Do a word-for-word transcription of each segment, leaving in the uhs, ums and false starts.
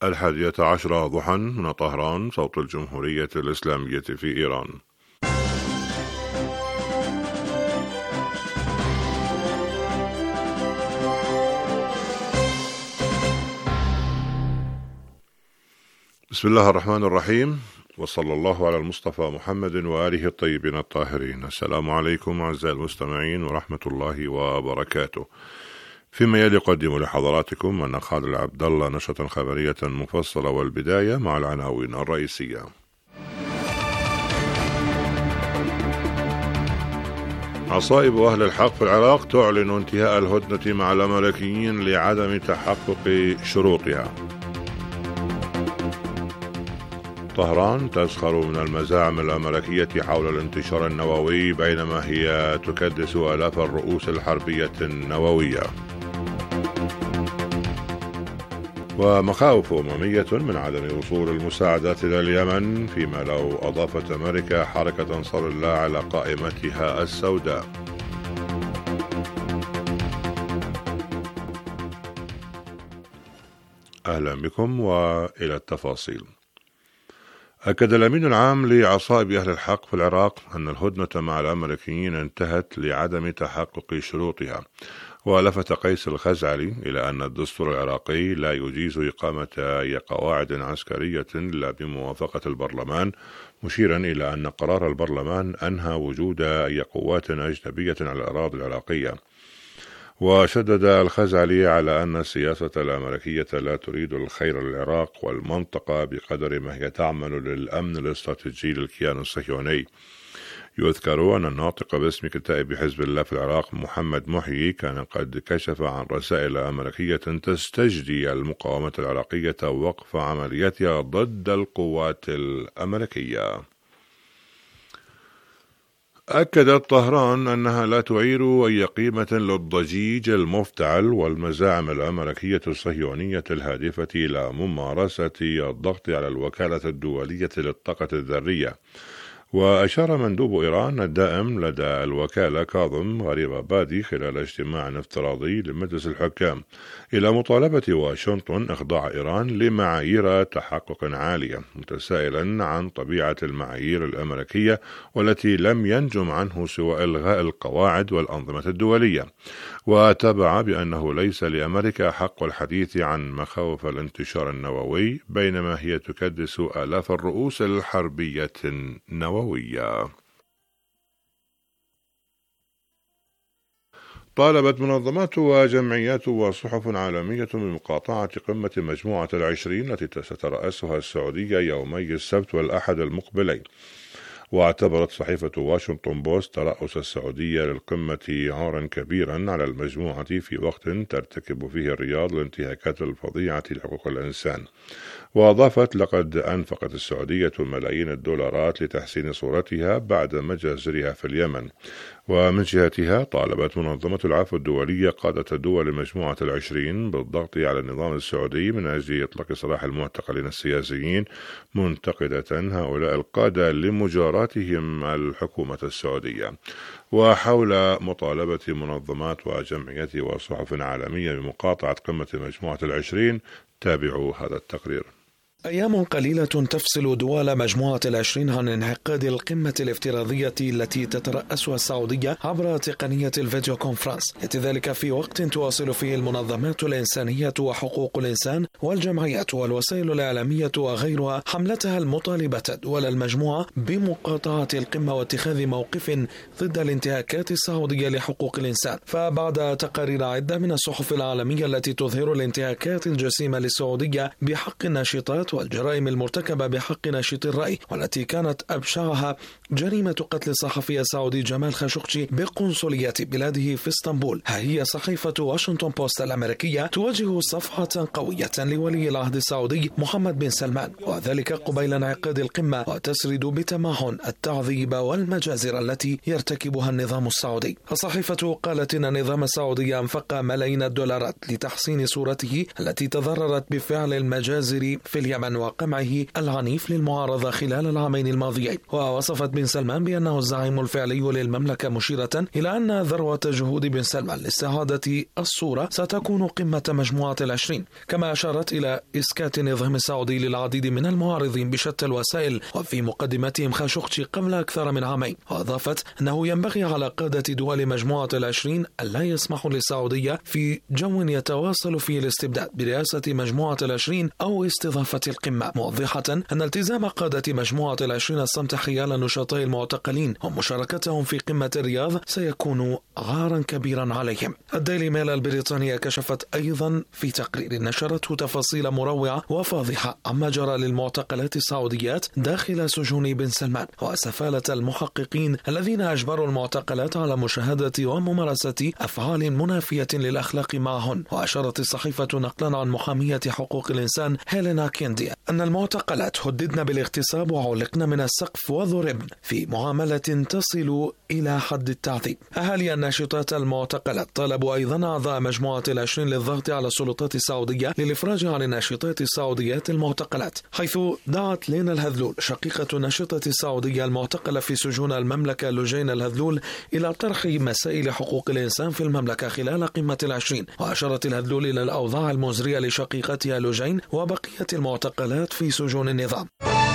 الحادية عشرة ضحى من طهران، صوت الجمهورية الإسلامية في إيران. بسم الله الرحمن الرحيم، وصلى الله على المصطفى محمد وآله الطيبين الطاهرين. السلام عليكم أعزائي المستمعين ورحمة الله وبركاته. فيما يلي أقدم لحضراتكم أنا خالد عبد الله نشرة خبرية مفصلة، والبداية مع العناوين الرئيسية. عصائب أهل الحق في العراق تعلن انتهاء الهدنة مع الأمريكيين لعدم تحقق شروطها. طهران تسخر من المزاعم الأمريكية حول الانتشار النووي بينما هي تكدس آلاف الرؤوس الحربية النووية. ومخاوف أممية من عدم وصول المساعدات إلى اليمن، فيما لو أضافت أمريكا حركة أنصار الله على قائمتها السوداء. أهلا بكم وإلى التفاصيل. أكد الأمين العام لعصائب أهل الحق في العراق أن الهدنة مع الأمريكيين انتهت لعدم تحقق شروطها، ولفت قيس الخزعلي إلى أن الدستور العراقي لا يجيز إقامة أي قواعد عسكرية إلا بموافقة البرلمان، مشيرا إلى أن قرار البرلمان أنهى وجود أي قوات أجنبية على الأراضي العراقية. وشدد الخزعلي على أن السياسة الأمريكية لا تريد الخير للعراق والمنطقة بقدر ما هي تعمل للأمن الاستراتيجي للكيان الصهيوني. يذكر أن الناطق باسم كتائب حزب الله في العراق محمد محيي كان قد كشف عن رسائل أمريكية تستجدي المقاومة العراقية وقف عملياتها ضد القوات الأمريكية. أكدت طهران أنها لا تعير أي قيمة للضجيج المفتعل والمزاعم الأمريكية الصهيونية الهادفة إلى ممارسة الضغط على الوكالة الدولية للطاقة الذرية. وأشار مندوب إيران الدائم لدى الوكالة كاظم غريبابادي خلال اجتماع افتراضي لمجلس الحكام إلى مطالبة واشنطن إخضاع إيران لمعايير تحقق عالية، متسائلا عن طبيعة المعايير الأمريكية والتي لم ينجم عنه سوى إلغاء القواعد والأنظمة الدولية. وتابع بأنه ليس لأمريكا حق الحديث عن مخاوف الانتشار النووي بينما هي تكدس آلاف الرؤوس الحربية النووية. طالبت منظمات وجمعيات وصحف عالمية بمقاطعة قمة مجموعة العشرين التي سترأسها السعودية يومي السبت والأحد المقبلين. واعتبرت صحيفة واشنطن بوست ترأس السعودية للقمة عارا كبيرا على المجموعة في وقت ترتكب فيه الرياض الانتهاكات الفظيعة لحقوق الإنسان. وأضافت: لقد أنفقت السعودية ملايين الدولارات لتحسين صورتها بعد مجازرها في اليمن. ومن جهتها طالبت منظمة العفو الدولية قادة الدول مجموعة العشرين بالضغط على النظام السعودي من أجل إطلاق سراح المعتقلين السياسيين، منتقدة هؤلاء القادة لمجاراتهم الحكومة السعودية. وحول مطالبة منظمات وجمعيات وصحف عالمية بمقاطعة قمة مجموعة العشرين، تابعوا هذا التقرير. أيام قليلة تفصل دول مجموعة العشرين عن انعقاد القمة الافتراضية التي تترأسها السعودية عبر تقنية الفيديو كونفرنس، يأتي ذلك في وقت تواصل فيه المنظمات الإنسانية وحقوق الإنسان والجمعيات والوسائل الإعلامية وغيرها حملتها المطالبة دول المجموعة بمقاطعة القمة واتخاذ موقف ضد الانتهاكات السعودية لحقوق الإنسان. فبعد تقارير عدة من الصحف العالمية التي تظهر الانتهاكات الجسيمة للسعودية بحق الناشطات والجرائم المرتكبة بحق ناشط الرأي، والتي كانت أبشعها جريمة قتل الصحفي السعودي جمال خاشقجي بقنصلية بلاده في اسطنبول، ها هي صحيفة واشنطن بوست الأمريكية توجه صفحة قوية لولي العهد السعودي محمد بن سلمان، وذلك قبيل انعقاد القمة، وتسرد بتمعن التعذيب والمجازر التي يرتكبها النظام السعودي. الصحيفة قالت إن النظام السعودي أنفق ملايين الدولارات لتحسين صورته التي تضررت بفعل المجازر في اليمن، اليمن وقمعه العنيف للمعارضة خلال العامين الماضيين. ووصفت بن سلمان بأنه الزعيم الفعلي للمملكة، مشيرة إلى أن ذروة جهود بن سلمان لاستعادة الصورة ستكون قمة مجموعة العشرين. كما أشارت إلى إسكات النظام السعودي للعديد من المعارضين بشتى الوسائل، وفي مقدمتهم خاشقجي قبل أكثر من عامين. وأضافت أنه ينبغي على قادة دول مجموعة العشرين ألا يسمحوا للسعودية في جو يتواصل فيه الاستبداد برئاسة مجموعة العشرين أو استضافة القمة، موضحة أن التزام قادة مجموعة العشرين الصمت حيال نشطاء المعتقلين ومشاركتهم في قمة الرياض سيكون عارا كبيرا عليهم. الديلي ميل البريطانية كشفت أيضا في تقرير نشرته تفاصيل مروعة وفاضحة عما جرى للمعتقلات السعوديات داخل سجون بن سلمان وسفالة المحققين الذين أجبروا المعتقلات على مشاهدة وممارسة أفعال منافية للأخلاق معهن. وأشارت الصحيفة نقلا عن محامية حقوق الإنسان هيلينا كيندي أن المعتقلات هددن بالاغتصاب وعلقن من السقف وضربن في معاملة تصل إلى حد التعذيب. أهالي الناشطات المعتقلات طالبوا أيضا أعضاء مجموعة العشرين للضغط على السلطات السعودية للإفراج عن الناشطات السعوديات المعتقلات، حيث دعت لينا الهذلول شقيقة الناشطة السعودية المعتقلة في سجون المملكة لجين الهذلول إلى طرح مسائل حقوق الإنسان في المملكة خلال قمة العشرين. وأشارت الهذلول إلى الأوضاع المزرية لشقيقتها لجين وبقية المعتقلات في سجون النظام.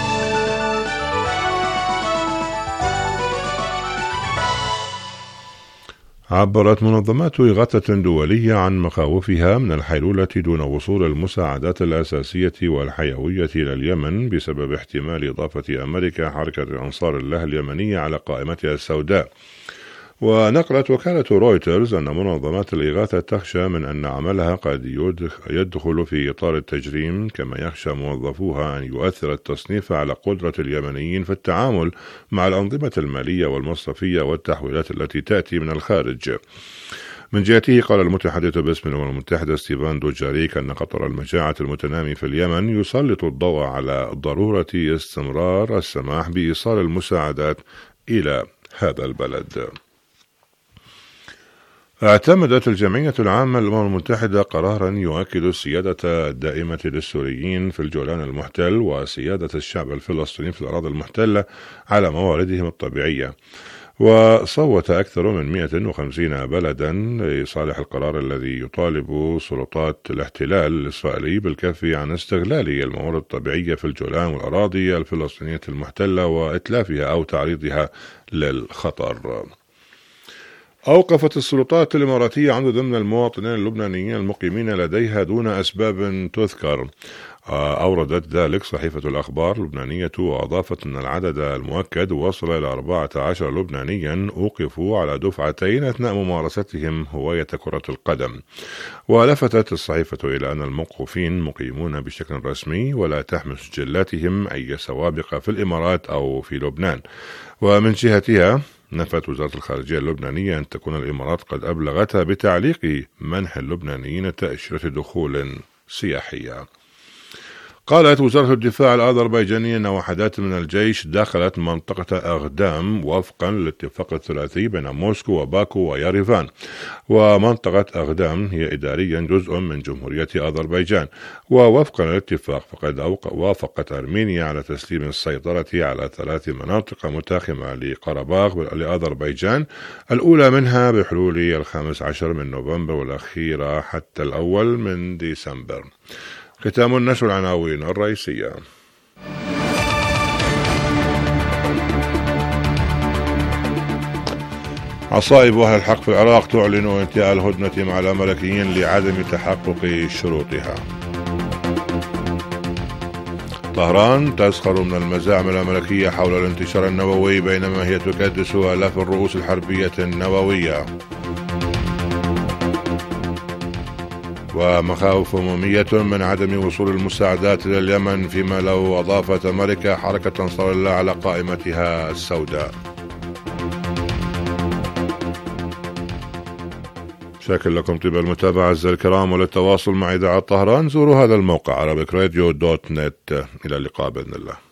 عبرت منظمات إغاثة دولية عن مخاوفها من الحيلولة دون وصول المساعدات الأساسية والحيوية إلى اليمن بسبب احتمال إضافة أمريكا حركة أنصار الله اليمنية على قائمتها السوداء. ونقلت وكالة رويترز أن منظمات الإغاثة تخشى من أن عملها قد يدخل في إطار التجريم، كما يخشى موظفوها أن يؤثر التصنيف على قدرة اليمنيين في التعامل مع الأنظمة المالية والمصرفية والتحويلات التي تأتي من الخارج. من جهته قال المتحدث باسم الأمم المتحدة ستيفان دوجاريك أن خطر المجاعة المتنامي في اليمن يسلط الضوء على ضرورة استمرار السماح بإيصال المساعدات إلى هذا البلد. اعتمدت الجمعية العامة للأمم المتحدة قرارا يؤكد السيادة الدائمة للسوريين في الجولان المحتل وسيادة الشعب الفلسطيني في الأراضي المحتلة على مواردهم الطبيعية. وصوت أكثر من مئة وخمسين بلدا لصالح القرار الذي يطالب سلطات الاحتلال الإسرائيلي بالكف عن استغلال الموارد الطبيعية في الجولان والأراضي الفلسطينية المحتلة وإتلافها أو تعريضها للخطر. أوقفت السلطات الإماراتية عددا من المواطنين اللبنانيين المقيمين لديها دون أسباب تذكر. أوردت ذلك صحيفة الأخبار اللبنانية وأضافت أن العدد المؤكد وصل إلى أربعة عشر لبنانيا أوقفوا على دفعتين أثناء ممارستهم هواية كرة القدم. ولفتت الصحيفة إلى أن الموقوفين مقيمون بشكل رسمي ولا تحمل سجلاتهم أي سوابق في الإمارات أو في لبنان. ومن جهتها نفت وزارة الخارجية اللبنانية أن تكون الإمارات قد أبلغتها بتعليق منح اللبنانيين تأشيرة دخول سياحية. قالت وزارة الدفاع الأذربيجانية أن وحدات من الجيش دخلت منطقة أغدام وفقا للاتفاق الثلاثي بين موسكو وباكو ويريفان. ومنطقة أغدام هي إداريا جزء من جمهورية أذربيجان، ووفقا للاتفاق فقد وافقت أرمينيا على تسليم السيطرة على ثلاث مناطق متاخمة لقرباخ لأذربيجان، الأولى منها بحلول الخامس عشر من نوفمبر والأخيرة حتى الأول من ديسمبر. ختام النشر العناوين الرئيسية. عصائب أهل الحق في العراق تعلن انتهاء الهدنة مع الأمريكيين لعدم تحقق شروطها. طهران تسخر من المزاعم الأمريكية حول الانتشار النووي بينما هي تكدس آلاف الرؤوس الحربية النووية. ومخاوف أممية من عدم وصول المساعدات إلى اليمن فيما لو أضافت أمريكا حركة أنصار الله على قائمتها السوداء. شاكر لكم طيب المتابعة أعزائي الكرام، وللتواصل مع إذاعة طهران زوروا هذا الموقع عربيك راديو دوت نت. إلى اللقاء بإذن الله.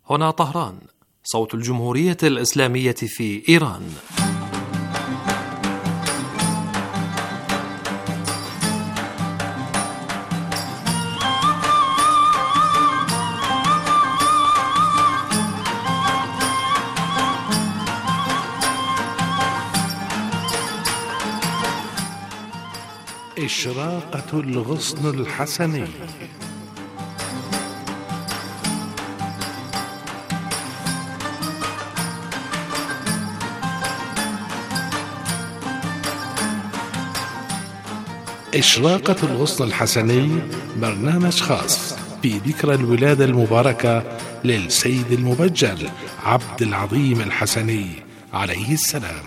هنا طهران، صوت الجمهورية الإسلامية في إيران. إشراقة الغصن الحسني. إشراقة الغصن الحسني برنامج خاص في ذكرى الولادة المباركة للسيد المبجل عبد العظيم الحسني عليه السلام.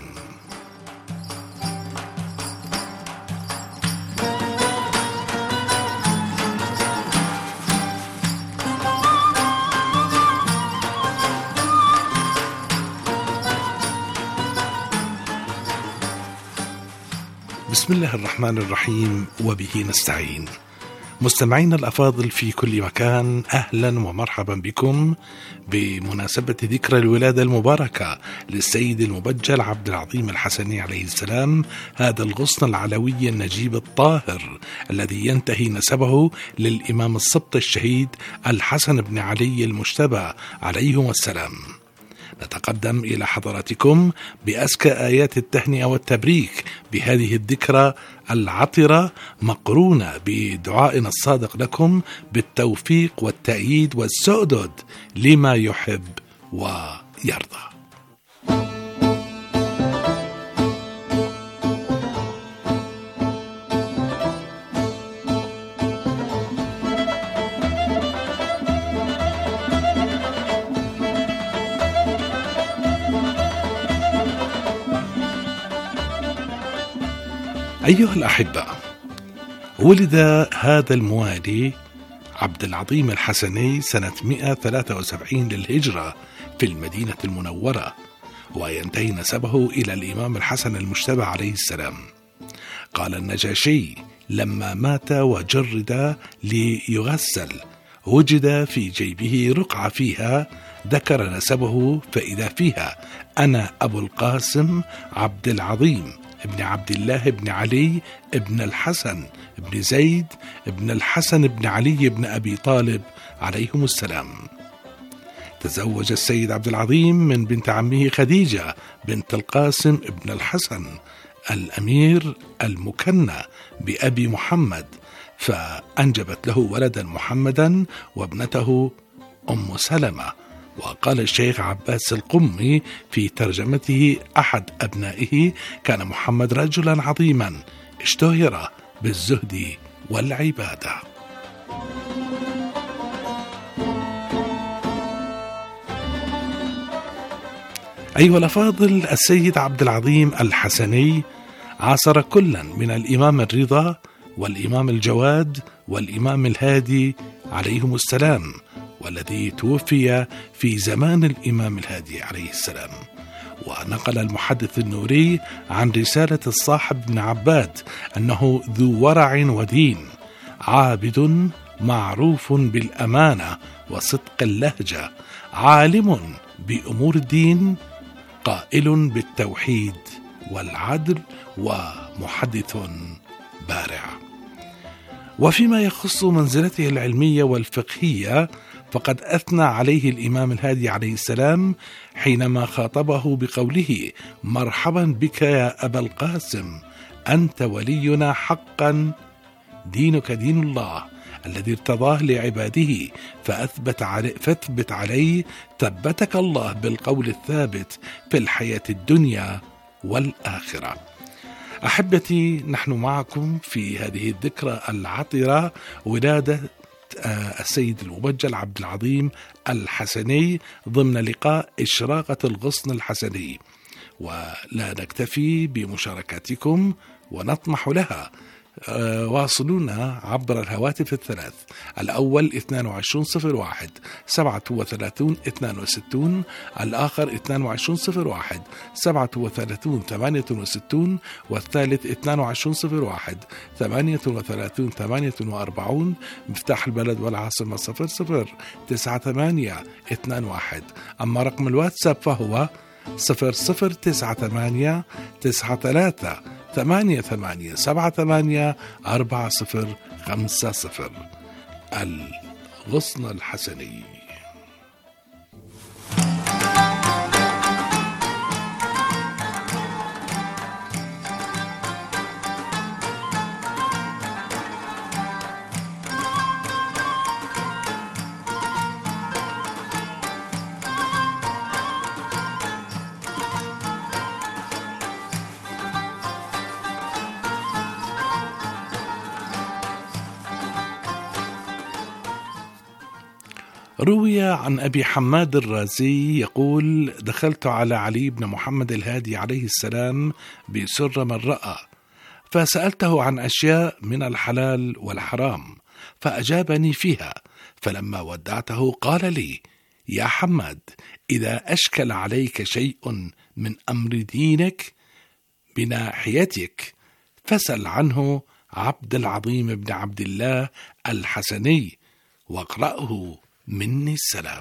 بسم الله الرحمن الرحيم، وبه نستعين. مستمعين الأفاضل في كل مكان، أهلا ومرحبا بكم بمناسبة ذكرى الولادة المباركة للسيد المبجل عبد العظيم الحسني عليه السلام، هذا الغصن العلوي النجيب الطاهر الذي ينتهي نسبه للإمام السبط الشهيد الحسن بن علي المجتبى عليهم السلام. نتقدم إلى حضراتكم بأزكى آيات التهنئة والتبريك بهذه الذكرى العطرة، مقرونة بدعائنا الصادق لكم بالتوفيق والتأييد والسؤدد لما يحب ويرضى. أيها الأحبة، ولد هذا الموالي عبد العظيم الحسني سنة مئة وثلاثة وسبعين للهجرة في المدينة المنورة، وينتهي نسبه إلى الإمام الحسن المجتبى عليه السلام. قال النجاشي لما مات وجرد ليغسل وجد في جيبه رقعة فيها ذكر نسبه، فإذا فيها أنا أبو القاسم عبد العظيم ابن عبد الله بن علي ابن الحسن ابن زيد ابن الحسن ابن علي ابن أبي طالب عليهم السلام. تزوج السيد عبد العظيم من بنت عمه خديجة بنت القاسم ابن الحسن الأمير المكنى بأبي محمد، فأنجبت له ولدا محمدا وابنته أم سلمة. وقال الشيخ عباس القمي في ترجمته أحد أبنائه: كان محمد رجلا عظيما اشتهر بالزهد والعبادة. أيها الأفاضل، السيد عبد العظيم الحسني عاصر كلا من الإمام الرضا والإمام الجواد والإمام الهادي عليهم السلام، والذي توفي في زمان الإمام الهادي عليه السلام. ونقل المحدث النوري عن رسالة الصاحب بن عباد أنه ذو ورع ودين، عابد معروف بالأمانة وصدق اللهجة، عالم بأمور الدين، قائل بالتوحيد والعدل، ومحدث بارع. وفيما يخص منزلته العلمية والفقهية، فقد أثنى عليه الإمام الهادي عليه السلام حينما خاطبه بقوله: مرحبا بك يا أبا القاسم، أنت ولينا حقا، دينك دين الله الذي ارتضاه لعباده، فأثبت علي فاثبت عليه ثبتك الله بالقول الثابت في الحياة الدنيا والآخرة. أحبتي، نحن معكم في هذه الذكرى العطرة، ولادة السيد المبجل عبد العظيم الحسني، ضمن لقاء إشراقة الغصن الحسني، ولا نكتفي بمشاركاتكم ونطمح لها واصلونا عبر الهواتف الثلاث: الأول اثنين وعشرين صفر واحد سبعة وثلاثين اثنين وستين، الآخر اثنين وعشرين صفر واحد سبعة وثلاثين ثمانية وستين، والثالث اثنين وعشرين صفر واحد ثمانية وثلاثين ثمانية وأربعين. مفتاح البلد والعاصمة صفر صفر تسعة ثمانية اثنين واحد. أما رقم الواتساب فهو صفر صفر تسعة ثمانية تسعة ثلاثة ثمانية ثمانية سبعة ثمانية أربعة صفر خمسة صفر. الغصن الحسني. روي عن أبي حماد الرازي يقول: دخلت على علي بن محمد الهادي عليه السلام بسر من رأى، فسألته عن أشياء من الحلال والحرام فأجابني فيها، فلما ودعته قال لي: يا حماد، إذا أشكل عليك شيء من أمر دينك بناحيتك فسل عنه عبد العظيم بن عبد الله الحسني واقرأه مني السلام.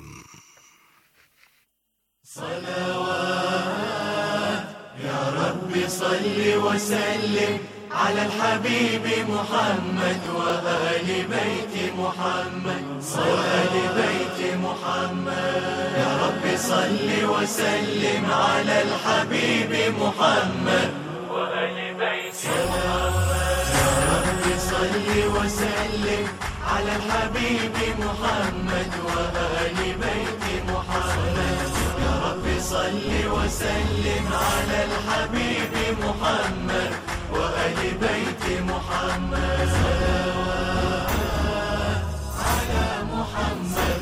صلوات يا رب صل وسلم على الحبيب محمد وآل بيت محمد وآل بيت محمد. يا رب صل وسلم على الحبيب محمد وآل بيت محمد. يا رب صل وسلم على الحبيب محمد وآل بيت محمد. يا رب صل وسلم على الحبيب محمد وآل بيت محمد. صلوات على محمد.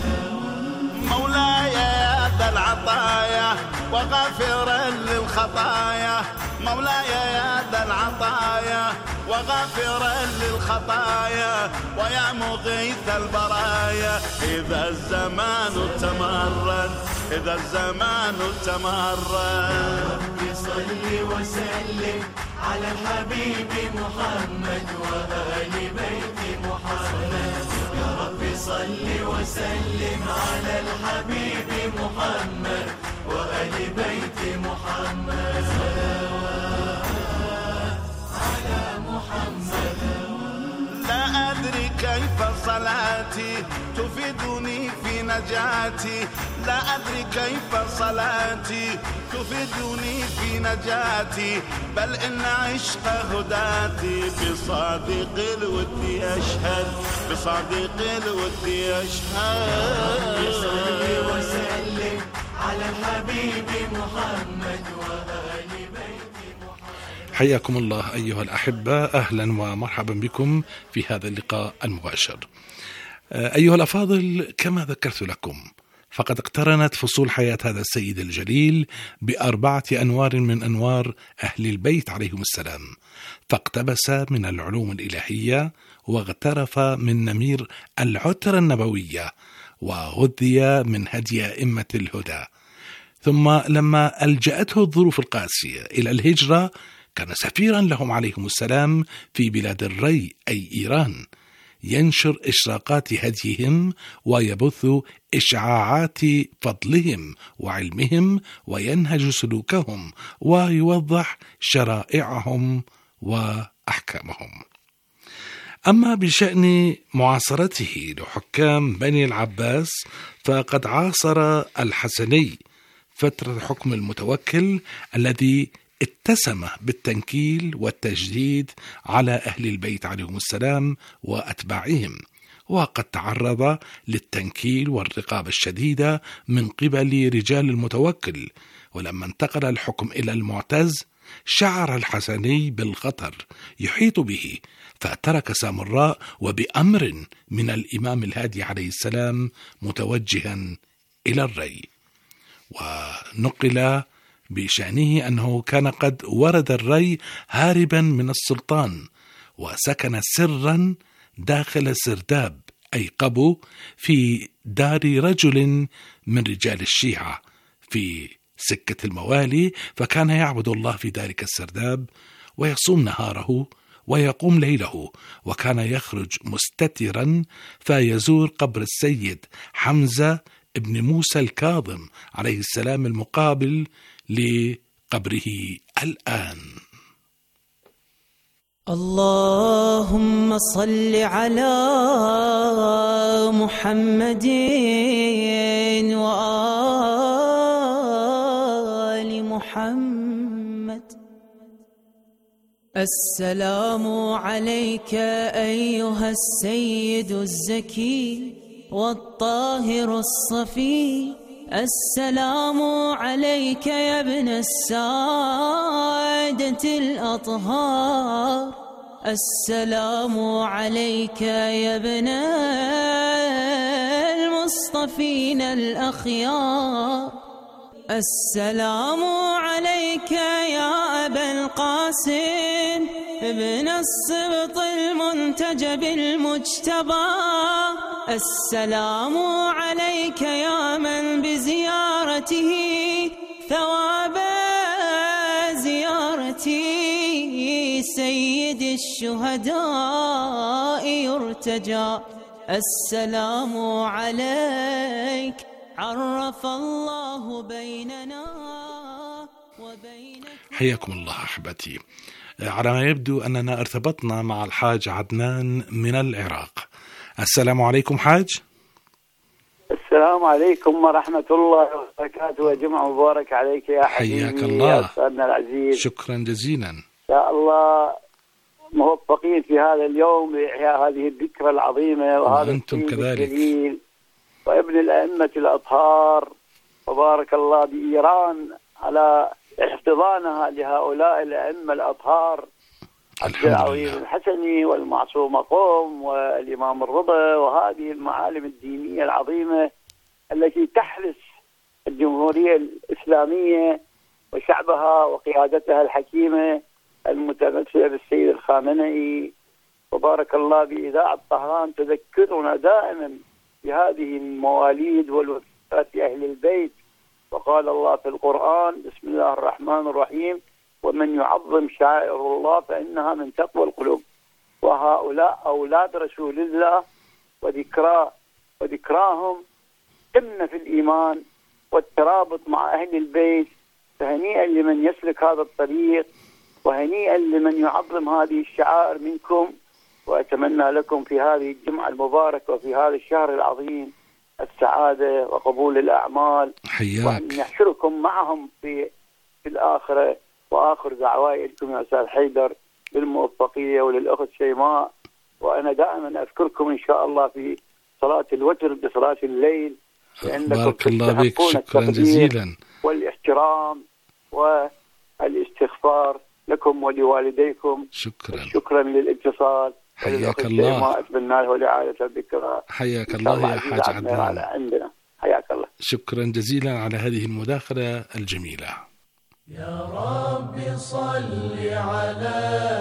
مولاي يا ذا العطايا وغافرا للخطايا، مولاي يا ذا العطايا وغافرا للخطايا، ويا مغيث البرايا إذا الزمان تمرد، إذا الزمان تمرد. رب صل وسلم على الحبيب محمد وآل بيت محمد. يا رب صل وسلم على الحبيب محمد وآل بيت محمد. صلوات على محمد. لا أدري كيف صلاتي تفيدني في نجاتي، لا أدري كيف صلاتي تفيدني في نجاتي، بل إن عشق هداتي بصادق الود يشهد، بصادق الود يشهد. صل وسلم على الحبيب محمد وآل بيت محمد. حياكم الله أيها الأحبة، أهلا ومرحبا بكم في هذا اللقاء المباشر. أيها الأفاضل، كما ذكرت لكم فقد اقترنت فصول حياة هذا السيد الجليل بأربعة أنوار من أنوار أهل البيت عليهم السلام، فاقتبس من العلوم الإلهية واغترف من نمير العترة النبوية وغذي من هدي أئمة الهدى. ثم لما ألجأته الظروف القاسية إلى الهجرة كان سفيرا لهم عليهم السلام في بلاد الري أي إيران، ينشر إشراقات هديهم ويبث إشعاعات فضلهم وعلمهم وينهج سلوكهم ويوضح شرائعهم وأحكامهم. أما بشأن معاصرته لحكام بني العباس فقد عاصر الحسني فترة حكم المتوكل الذي اتسم بالتنكيل والتجديد على أهل البيت عليهم السلام وأتباعهم، وقد تعرض للتنكيل والرقابة الشديدة من قبل رجال المتوكل. ولما انتقل الحكم إلى المعتز شعر الحسني بالخطر يحيط به، فترك سامراء وبأمر من الإمام الهادي عليه السلام متوجها إلى الري. ونقل بشأنه أنه كان قد ورد الري هاربا من السلطان، وسكن سرا داخل السرداب أي قبو في دار رجل من رجال الشيعة في سكة الموالي، فكان يعبد الله في ذلك السرداب ويصوم نهاره ويقوم ليله، وكان يخرج مستترا فيزور قبر السيد حمزة ابن موسى الكاظم عليه السلام المقابل لقبره الآن. اللهم صل على محمد وآل محمد. السلام عليك أيها السيد الزكي والطاهر الصفي، السلام عليك يا ابن السادة الأطهار، السلام عليك يا ابن المصطفين الأخيار، السلام عليك يا أبا القاسم ابن السبط المنتجب المجتبى، السلام عليك يا من بزيارته ثواب زيارتي سيد الشهداء يرتجى، السلام عليك عرف الله بيننا وبينك. حياكم الله أحبتي. على ما يبدو أننا ارتبطنا مع الحاج عدنان من العراق. السلام عليكم حاج. السلام عليكم ورحمة الله وبركاته، وجمعة مبارك عليك يا حبيبي. حياك الله يا أستاذنا العزيز. شكرا جزيلا. يا الله موفقين في هذا اليوم لإحياء هذه الذكرى العظيمة وهذا وأنتم كذلك الجليل وابن الأئمة الأطهار، وبارك الله بإيران على احتضانها لهؤلاء الأئمة الأطهار، عبد العظيم الحسني والمعصوم قوم والإمام الرضا، وهذه المعالم الدينية العظيمة التي تحرس الجمهورية الإسلامية وشعبها وقيادتها الحكيمة المتمثلة بالسيد الخامنئي. وبارك الله بإذاعة طهران تذكرنا دائما بهذه المواليد والوفيات أهل البيت. وقال الله في القرآن: بسم الله الرحمن الرحيم: ومن يعظم شعائر الله فإنها من تقوى القلوب. وهؤلاء أولاد رسول الله وذكرى وذكراهم قمة في الإيمان والترابط مع أهل البيت، فهنيئا لمن يسلك هذا الطريق، وهنيئا لمن يعظم هذه الشعائر منكم. وأتمنى لكم في هذه الجمعة المباركة وفي هذا الشهر العظيم السعادة وقبول الأعمال، حياك، وأن يحشركم معهم في في الآخرة. وآخر دعوائي لكم يا أستاذ حيدر بالموفقية، وللأخت شيماء. وأنا دائما أذكركم إن شاء الله في صلاة الوتر بصلاة الليل، بارك الله بك. شكرا جزيلا. والاحترام والاستغفار لكم ولوالديكم. شكرا شكرا للاتصال. حياك الله. أتمنى له لعائلة الذكرى. حياك الله يا حاج عدنان. عندنا حياك الله. شكرا جزيلا على هذه المداخلة الجميلة. يا رب صل على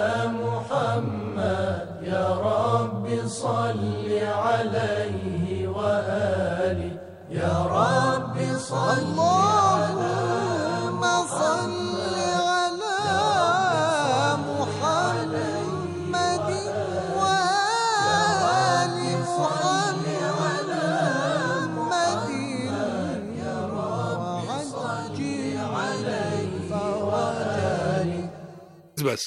محمد، يا رب صل عليه وآله، يا رب صل على محمد بس.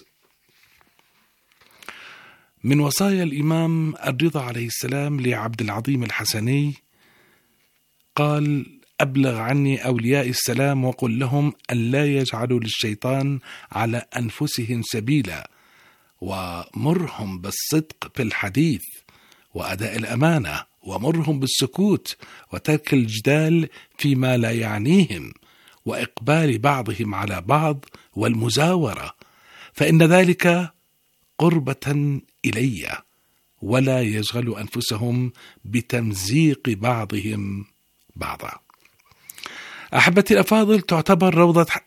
من وصايا الإمام الرضا عليه السلام لعبد العظيم الحسني قال: أبلغ عني أولياء السلام وقل لهم أن لا يجعلوا للشيطان على أنفسهم سبيلا، ومرهم بالصدق في الحديث وأداء الأمانة، ومرهم بالسكوت وترك الجدال فيما لا يعنيهم، وإقبال بعضهم على بعض والمزاورة، فإن ذلك قربة إلي، ولا يشغلوا أنفسهم بتمزيق بعضهم بعضا. أحبتي الأفاضل، تعتبر روضة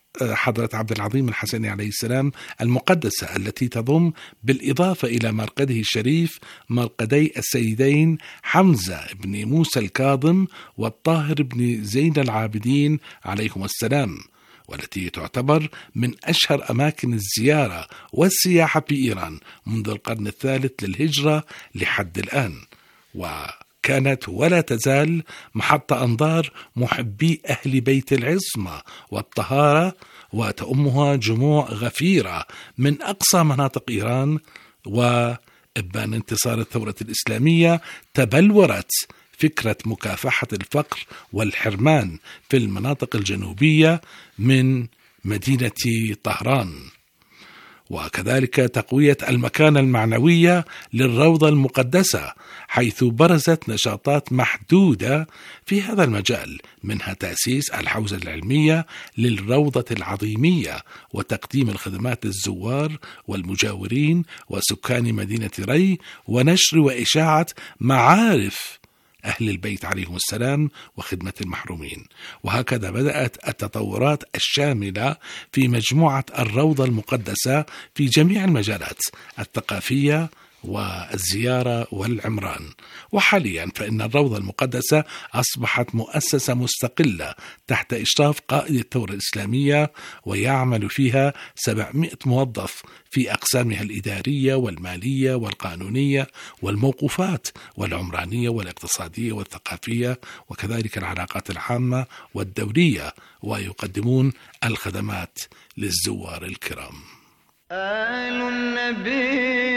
حضرة عبد العظيم الحسني عليه السلام المقدسة، التي تضم بالإضافة إلى مرقده الشريف مرقدي السيدين حمزة بن موسى الكاظم والطاهر بن زين العابدين عليهم السلام، والتي تعتبر من أشهر أماكن الزيارة والسياحة في إيران منذ القرن الثالث للهجرة لحد الآن، وكانت ولا تزال محط أنظار محبي أهل بيت العصمة والطهارة، وتأمها جموع غفيرة من أقصى مناطق إيران. وإبان انتصار الثورة الإسلامية تبلورت فكرة مكافحة الفقر والحرمان في المناطق الجنوبية من مدينة طهران، وكذلك تقوية المكانة المعنوية للروضة المقدسة، حيث برزت نشاطات محدودة في هذا المجال، منها تأسيس الحوزة العلمية للروضة العظيمية وتقديم الخدمات للزوار والمجاورين وسكان مدينة ري، ونشر وإشاعة معارف أهل البيت عليهم السلام وخدمة المحرومين. وهكذا بدأت التطورات الشاملة في مجموعة الروضة المقدسة في جميع المجالات الثقافية والزيارة والعمران. وحاليا فإن الروضة المقدسة أصبحت مؤسسة مستقلة تحت إشراف قائد الثورة الإسلامية، ويعمل فيها سبعمائة موظف في أقسامها الإدارية والمالية والقانونية والموقوفات والعمرانية والاقتصادية والثقافية، وكذلك العلاقات العامة والدولية، ويقدمون الخدمات للزوار الكرام. آل النبي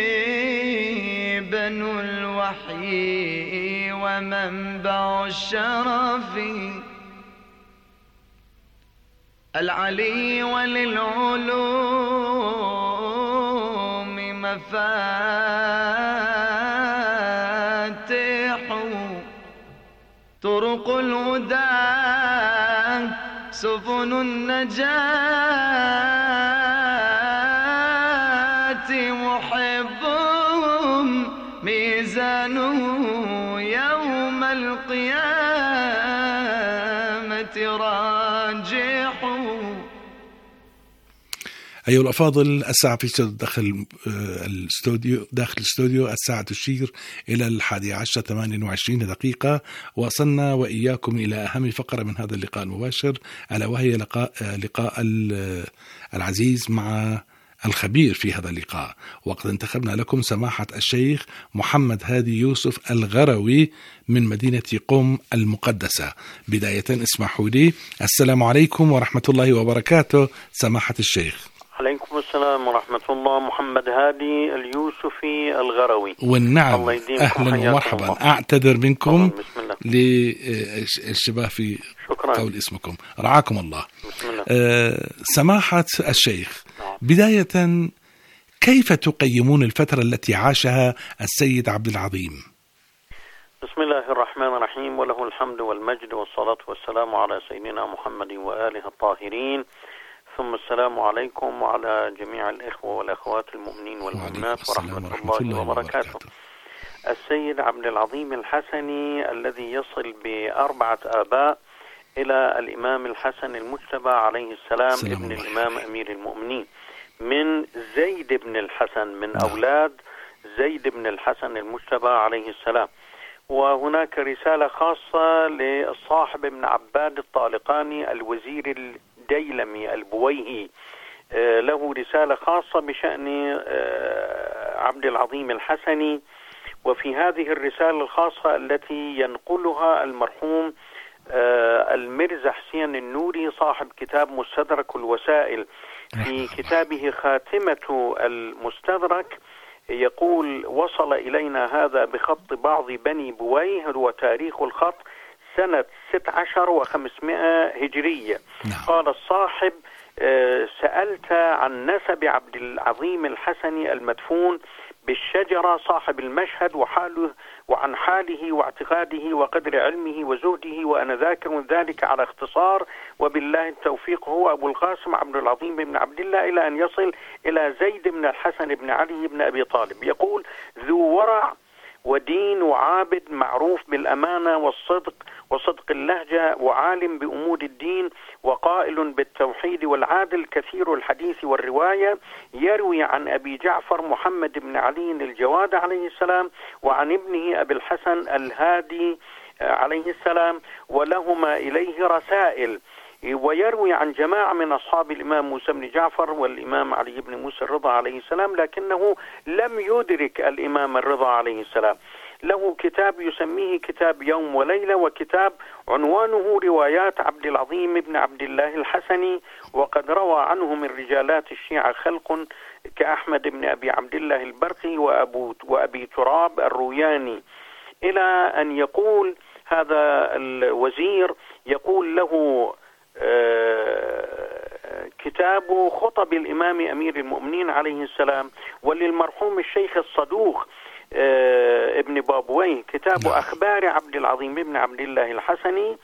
بنو الوحي ومنبع الشرف، العلي وللعلوم مفاتح، طرق الهدى سفن النجاة، محبهم ميزانه يوم القيامة راجح. أيها الأفاضل، الساعة في داخل الاستوديو داخل الاستوديو الساعة تشير إلى الحادية عشر ثمانية وعشرين دقيقة. وصلنا وإياكم إلى أهم فقرة من هذا اللقاء المباشر، ألا وهي لقاء, لقاء العزيز مع الخبير في هذا اللقاء. وقد انتخبنا لكم سماحة الشيخ محمد هادي يوسف الغروي من مدينة قم المقدسة. بداية اسمحوا لي، السلام عليكم ورحمة الله وبركاته سماحة الشيخ. عليكم السلام ورحمة الله. محمد هادي اليوسفي الغروي. والنعم، أهلا ومرحبا. الله. أعتذر منكم للشباب في شكرا. قول اسمكم، رعاكم الله. بسم الله. أه سماحة الشيخ، نعم. بداية كيف تقيمون الفترة التي عاشها السيد عبد العظيم؟ بسم الله الرحمن الرحيم، وله الحمد والمجد والصلاة والسلام على سيدنا محمد وآله الطاهرين، ثم السلام عليكم وعلى جميع الإخوة والأخوات المؤمنين والمؤمنات ورحمة الله, الله وبركاته. وبركاته. السيد عبد العظيم الحسني الذي يصل بأربعة آباء إلى الإمام الحسن المجتبى عليه السلام ابن الإمام أمير المؤمنين، من زيد بن الحسن، من أولاد زيد بن الحسن المجتبى عليه السلام. وهناك رسالة خاصة للصاحب ابن عباد الطالقاني الوزير الديلمي البويهي، له رسالة خاصة بشأن عبد العظيم الحسني. وفي هذه الرسالة الخاصة التي ينقلها المرحوم المرزا حسين النوري صاحب كتاب مستدرك الوسائل، في كتابه خاتمة المستدرك يقول: وصل إلينا هذا بخط بعض بني بويه، وتاريخ الخط سنة ستة عشر وخمسمائة هجرية. قال الصاحب: سألت عن نسب عبد العظيم الحسني المدفون بالشجرة صاحب المشهد وحاله، وعن حاله واعتقاده وقدر علمه وزهده، وأنا ذاكر ذلك على اختصار، وبالله التوفيق. هو أبو القاسم عبد العظيم بن عبد الله، إلى أن يصل إلى زيد بن الحسن بن علي بن أبي طالب. يقول: ذو ورع ودين وعابد معروف بالأمانة والصدق وصدق اللهجة، وعالم بأمور الدين، وقائل بالتوحيد والعادل، كثير الحديث والرواية، يروي عن أبي جعفر محمد بن علي الجواد عليه السلام، وعن ابنه أبي الحسن الهادي عليه السلام، ولهما إليه رسائل. ويروي عن جماعة من أصحاب الإمام موسى بن جعفر والإمام علي بن موسى الرضا عليه السلام، لكنه لم يدرك الإمام الرضا عليه السلام. له كتاب يسميه كتاب يوم وليلة، وكتاب عنوانه روايات عبد العظيم بن عبد الله الحسني، وقد روى عنه من رجالات الشيعة خلق كأحمد بن أبي عبد الله البرقي وأبو وأبي تراب الروياني، إلى أن يقول هذا الوزير، يقول له كتاب خطب الإمام أمير المؤمنين عليه السلام، وللمرحوم الشيخ الصدوق ابن بابويه كتاب أخبار عبد العظيم بن عبد الله الحسني.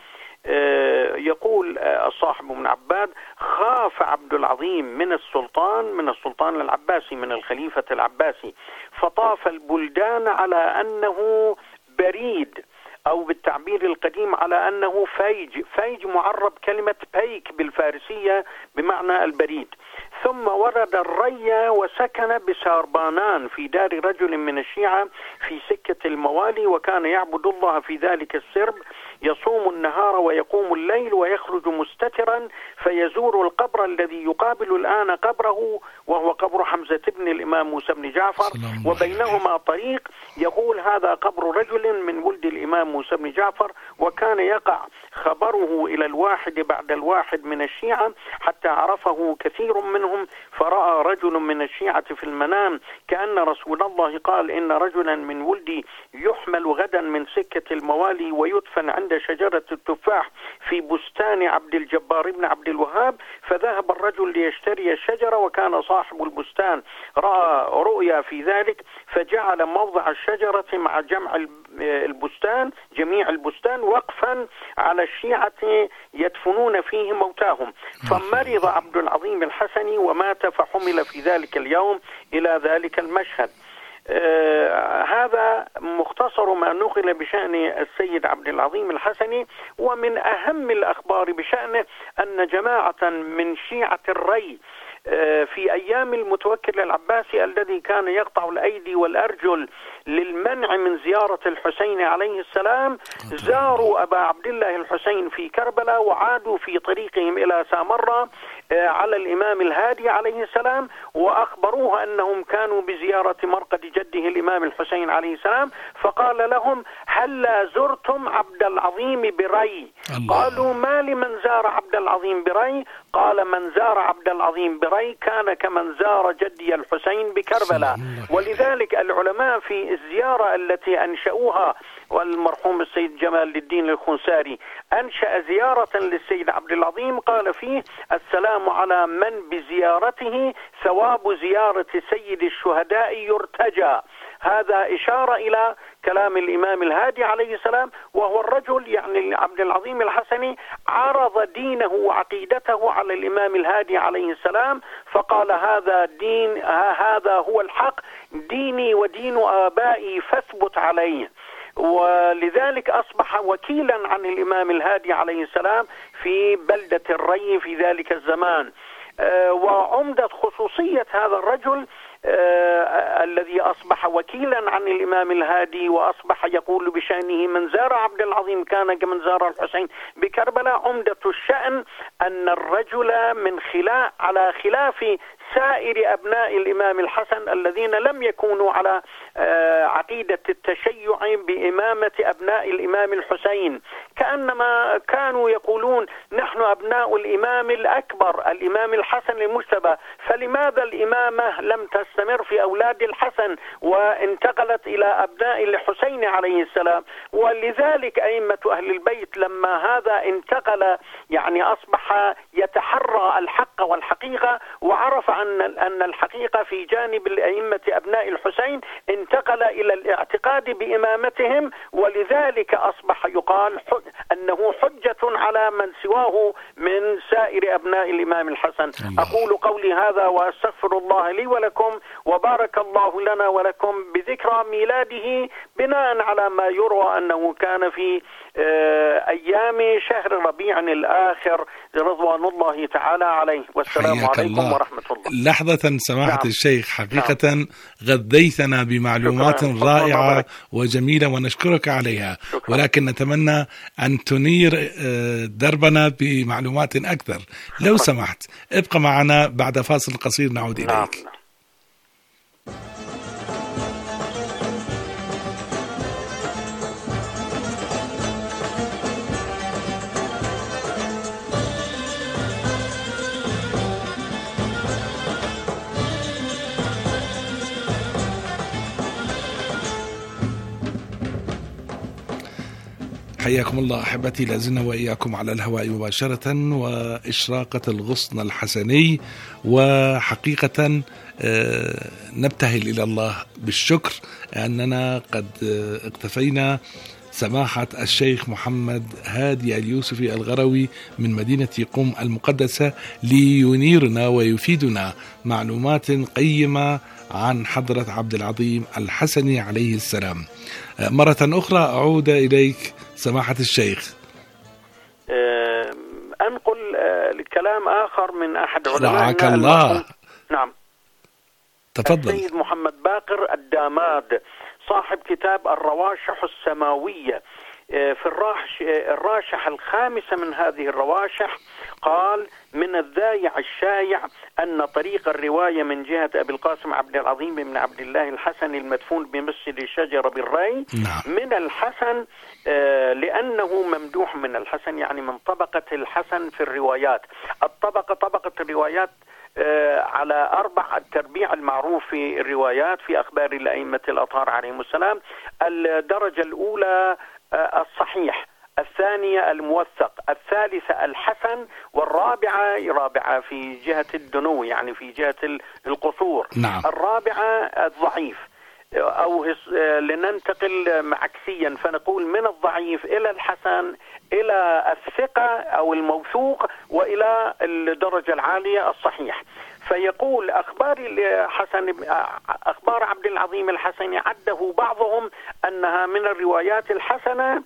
يقول الصاحب بن عباد: خاف عبد العظيم من السلطان من السلطان العباسي، من الخليفة العباسي، فطاف البلدان على أنه بريد، أو بالتعبير القديم على أنه فيج فيج معرب كلمة بيك بالفارسية بمعنى البريد. ثم ورد الري وسكن بساربانان في دار رجل من الشيعة في سكة الموالي، وكان يعبد الله في ذلك السرب، يصوم النهار ويقوم الليل، ويخرج مستترا فيزور القبر الذي يقابل الآن قبره، وهو قبر حمزة بن الإمام موسى بن جعفر، وبينهما طريق، يقول هذا قبر رجل من ولد الإمام موسى بن جعفر. وكان يقع خبره إلى الواحد بعد الواحد من الشيعة حتى عرفه كثير منهم، فرأى رجل من الشيعة في المنام كأن رسول الله قال: إن رجلا من ولدي يحمل غدا من سكة الموالي ويدفن عند شجرة التفاح في بستان عبد الجبار بن عبد الوهاب. فذهب الرجل ليشتري الشجرة، وكان صاحب البستان رأى رؤيا في ذلك، فجعل موضع الشجرة مع جمع البستان جميع البستان وقفا على الشيعة يدفنون فيه موتاهم. فمرض عبد العظيم الحسني ومات، فحمل في ذلك اليوم إلى ذلك المشهد. آه هذا مختصر ما نقل بشأن السيد عبد العظيم الحسني. ومن أهم الأخبار بشأنه أن جماعة من شيعة الري في أيام المتوكل العباسي الذي كان يقطع الأيدي والأرجل للمنع من زيارة الحسين عليه السلام، زاروا أبا عبد الله الحسين في كربلاء، وعادوا في طريقهم إلى سامرة على الإمام الهادي عليه السلام، وأخبروه أنهم كانوا بزيارة مرقد جده الإمام الحسين عليه السلام، فقال لهم: هلا زرتم عبد العظيم بري؟ قالوا: ما لمن زار عبد العظيم بري؟ قال: من زار عبد العظيم بري كان كمن زار جدي الحسين بكربلاء. ولذلك العلماء في الزيارة التي أنشأوها، والمرحوم السيد جمال الدين الخنساري أنشأ زيارة للسيد عبد العظيم، قال فيه: السلام على من بزيارته ثواب زيارة سيد الشهداء يرتجى. هذا إشارة إلى كلام الإمام الهادي عليه السلام، وهو الرجل يعني عبد العظيم الحسني عرض دينه وعقيدته على الإمام الهادي عليه السلام، فقال: هذا دين هذا هو الحق، ديني ودين آبائي فاثبت عليه. ولذلك أصبح وكيلا عن الإمام الهادي عليه السلام في بلدة الري في ذلك الزمان. وعمدة خصوصية هذا الرجل آه الذي أصبح وكيلا عن الإمام الهادي وأصبح يقول بشأنه: من زار عبد العظيم كان كمن زار الحسين بكربلاء. عمدة الشأن أن الرجل من خلاف على خلاف سائر أبناء الإمام الحسن الذين لم يكونوا على آه عقيدة التشيع بإمامة أبناء الإمام الحسين، كأنما كانوا يقولون: نحن أبناء الإمام الأكبر الإمام الحسن المجتبى، فلماذا الإمامة لم تستمر في أولاد الحسن وانتقلت إلى أبناء الحسين عليه السلام؟ ولذلك أئمة أهل البيت لما هذا انتقل يعني أصبح يتحرى الحق والحقيقة، وعرف أن أن الحقيقة في جانب الأئمة أبناء الحسين انتقل إلى الاعتقاد بإمامتهم، ولذلك أصبح يقال أنه حجة على من سواه من سائر أبناء الإمام الحسن. الله. أقول قولي هذا وأستغفر الله لي ولكم، وبارك الله لنا ولكم بذكرى ميلاده بناء على ما يروى أنه كان في أيام شهر ربيع الآخر رضوان الله تعالى عليه. والسلام عليكم الله. ورحمة الله. لحظة سماحة نعم. الشيخ، حقيقة نعم. غذيتنا بمعلومات شكرا. رائعة وجميلة ونشكرك عليها، شكرا. ولكن نتمنى أن تنير دربنا بمعلومات أكثر لو سمحت. ابقى معنا، بعد فاصل قصير نعود إليك. نعم. حياكم الله أحبتي، لازلنا وإياكم على الهواء مباشرة، وإشراقة الغصن الحسني. وحقيقة نبتهل إلى الله بالشكر أننا قد اقتفينا سماحة الشيخ محمد هادي اليوسفي الغروي من مدينة قم المقدسة لينيرنا ويفيدنا معلومات قيمة عن حضرة عبد العظيم الحسني عليه السلام. مرة أخرى أعود إليك سماحة الشيخ. أنقل الكلام آخر من أحد علمائنا. رعاك الله. نعم. تفضل. السيد محمد باقر الداماد صاحب كتاب الرواشح السماوية، في الراش الراشحة الخامسة من هذه الرواشح قال: من الذايع الشايع أن طريق الرواية من جهة أبي القاسم عبد العظيم بن عبد الله الحسن المدفون بمسجد الشجرة بالري نعم. من الحسن، لأنه ممدوح من الحسن، يعني من طبقة الحسن في الروايات. الطبقة طبقة الروايات على أربع التربيع المعروف في الروايات في أخبار الأئمة الأطهار عليهم السلام. الدرجة الأولى الصحيح، الثانية الموثق، الثالثة الحسن، والرابعة رابعة في جهة الدنو يعني في جهة القصور. نعم. الرابعة الضعيف، أو لننتقل معكسيا فنقول من الضعيف إلى الحسن إلى الثقة أو الموثوق وإلى الدرجة العالية الصحيح. فيقول أخبار حسن أخبار عبد العظيم الحسني عده بعضهم أنها من الروايات الحسنة